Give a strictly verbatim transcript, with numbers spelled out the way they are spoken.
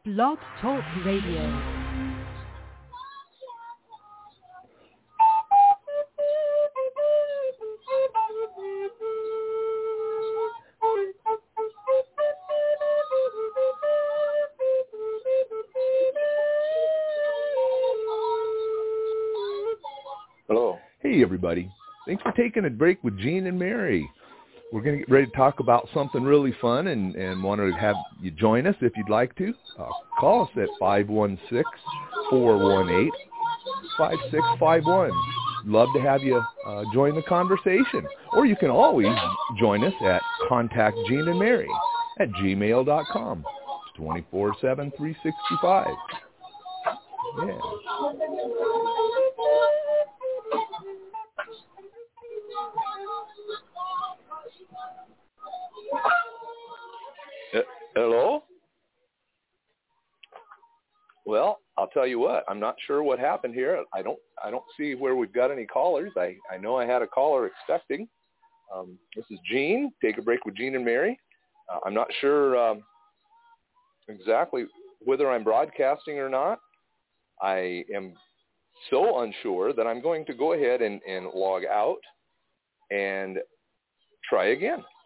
Blog Talk Radio. Hello. Hey, everybody. Thanks for taking a break with Gene and Mary. We're going to get ready to talk about something really fun and, and want to have you join us if you'd like to. Uh, call us at five one six, four one eight, five six five one. Love to have you uh, join the conversation. Or you can always join us at contact Gene and Mary at gmail dot com. It's twenty-four seven, three sixty-five. Yeah. Hello? Well, I'll tell you what, I'm not sure what happened here. I don't I don't see where we've got any callers. I, I know I had a caller expecting. Um, this is Gene. Take a break with Gene and Mary. Uh, I'm not sure um, exactly whether I'm broadcasting or not. I am so unsure that I'm going to go ahead and, and log out and try again.